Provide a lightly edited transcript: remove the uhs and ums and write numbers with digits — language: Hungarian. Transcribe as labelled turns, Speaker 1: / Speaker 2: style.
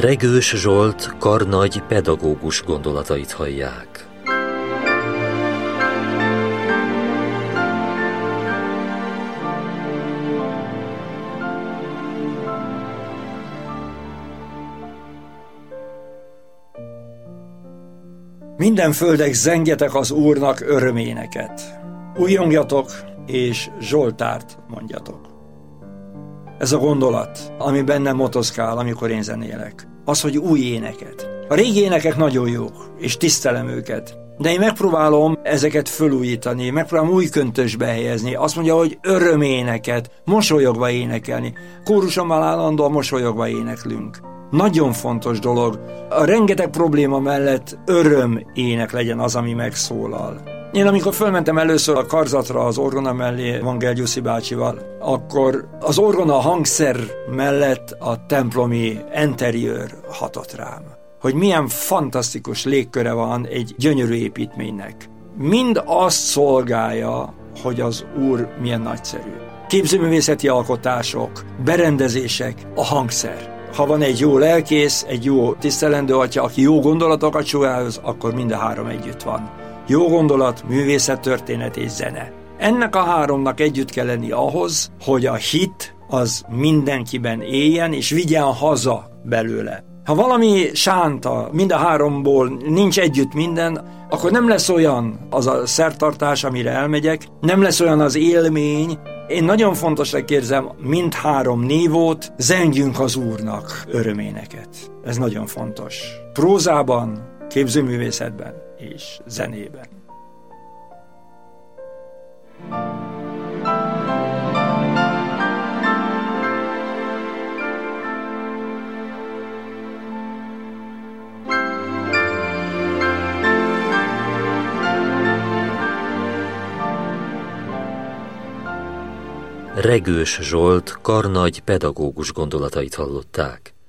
Speaker 1: Regős Zsolt karnagy pedagógus gondolatait hallják.
Speaker 2: Minden földek, zengjetek az Úrnak öröméneket. Újjongjatok és Zsoltárt mondjatok. Ez a gondolat, ami bennem motoszkál, amikor én zenélek. Az, hogy új éneket. A régi énekek nagyon jók, és tisztelem őket. De én megpróbálom ezeket fölújítani, megpróbálom új köntösbe helyezni. Azt mondja, hogy öröméneket, mosolyogva énekelni. Kórusommal állandóan mosolyogva éneklünk. Nagyon fontos dolog. A rengeteg probléma mellett öröm ének legyen az, ami megszólal. Én amikor fölmentem először a karzatra az orgona mellé Vangelgyuszi bácsival, akkor az orgona hangszer mellett a templomi interiőr hatott rám. Hogy milyen fantasztikus légköre van egy gyönyörű építménynek. Mind azt szolgálja, hogy az Úr milyen nagyszerű. Képzőművészeti alkotások, berendezések, a hangszer. Ha van egy jó lelkész, egy jó tisztelendő atya, aki jó gondolatokat sugároz, akkor mind a három együtt van. Jó gondolat, művészettörténet és zene. Ennek a háromnak együtt kell lenni ahhoz, hogy a hit az mindenkiben éljen, és vigyen haza belőle. Ha valami sánta, mind a háromból nincs együtt minden, akkor nem lesz olyan az a szertartás, amire elmegyek, nem lesz olyan az élmény. Én nagyon fontosnak érzem mindhárom nívót, zengjünk az Úrnak öröméneket. Ez nagyon fontos. Prózában, képzőművészetben és zenében.
Speaker 1: Regős Zsolt karnagy pedagógus gondolatait hallották.